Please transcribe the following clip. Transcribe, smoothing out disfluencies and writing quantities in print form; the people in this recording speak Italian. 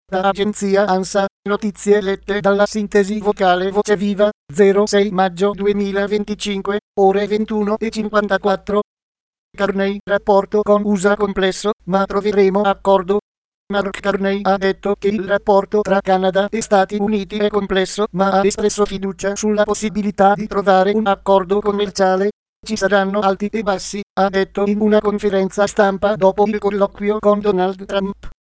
Da agenzia ANSA, notizie lette dalla sintesi vocale Voce Viva, 06 maggio 2025, ore 21:54. Carney, rapporto con USA complesso, ma troveremo accordo. Mark Carney ha detto che il rapporto tra Canada e Stati Uniti è complesso, ma ha espresso fiducia sulla possibilità di trovare un accordo commerciale. Ci saranno alti e bassi, ha detto in una conferenza stampa dopo il colloquio con Donald Trump.